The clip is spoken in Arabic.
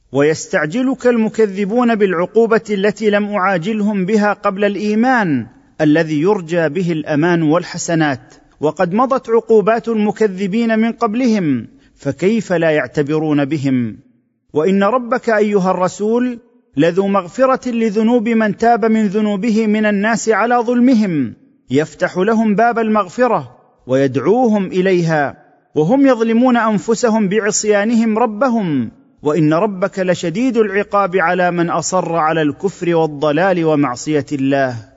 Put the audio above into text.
ويستعجلك المكذبون بالعقوبة التي لم أعاجلهم بها قبل الإيمان الذي يرجى به الأمان والحسنات، وقد مضت عقوبات المكذبين من قبلهم، فكيف لا يعتبرون بهم؟ وإن ربك أيها الرسول لذو مغفرة لذنوب من تاب من ذنوبه من الناس على ظلمهم، يفتح لهم باب المغفرة ويدعوهم إليها، وهم يظلمون أنفسهم بعصيانهم ربهم، وإن ربك لشديد العقاب على من أصر على الكفر والضلال ومعصية الله.